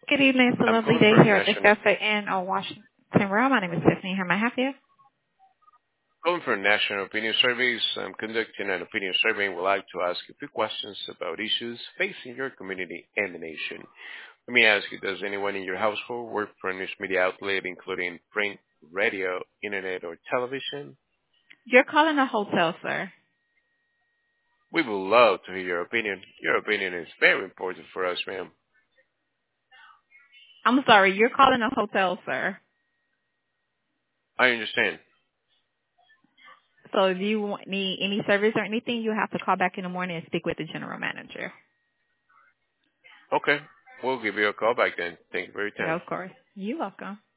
Good evening. It's a I'm lovely calling day for here at the national Cafe Inn on Washington Road. My name is Tiffany. How may I help you? calling for national opinion surveys. I'm conducting an opinion survey and would like to ask a few questions about issues facing your community and the nation. Let me ask you, does anyone in your household work for a news media outlet, including print, radio, internet, or television? You're calling a hotel, sir. We would love to hear your opinion. Your opinion is very important for us, ma'am. I'm sorry. You're calling a hotel, sir. I understand. So if you need any service or anything, you have to call back in the morning and speak with the general manager. Okay. We'll give you a call back then. Thank you for your Yeah, time. of course. You're welcome.